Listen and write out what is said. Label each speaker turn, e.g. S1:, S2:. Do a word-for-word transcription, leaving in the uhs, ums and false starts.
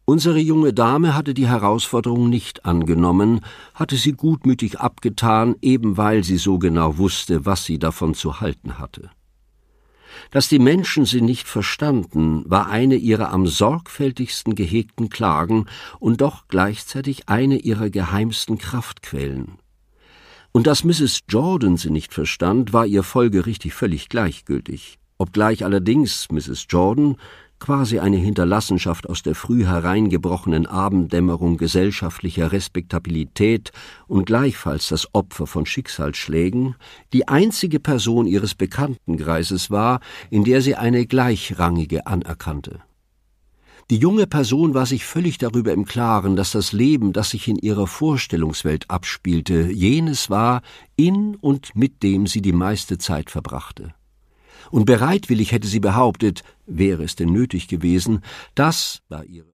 S1: Unsere junge Dame hatte die Herausforderung nicht angenommen, hatte sie gutmütig abgetan, eben weil sie so genau wusste, was sie davon zu halten hatte. Dass die Menschen sie nicht verstanden, war eine ihrer am sorgfältigsten gehegten Klagen und doch gleichzeitig eine ihrer geheimsten Kraftquellen. Und dass Misses Jordan sie nicht verstand, war ihr folgerichtig völlig gleichgültig, obgleich allerdings Misses Jordan quasi eine Hinterlassenschaft aus der früh hereingebrochenen Abenddämmerung gesellschaftlicher Respektabilität und gleichfalls das Opfer von Schicksalsschlägen, die einzige Person ihres Bekanntenkreises war, in der sie eine Gleichrangige anerkannte. Die junge Person war sich völlig darüber im Klaren, dass das Leben, das sich in ihrer Vorstellungswelt abspielte, jenes war, in und mit dem sie die meiste Zeit verbrachte. Und bereitwillig hätte sie behauptet, wäre es denn nötig gewesen, dass, da ihre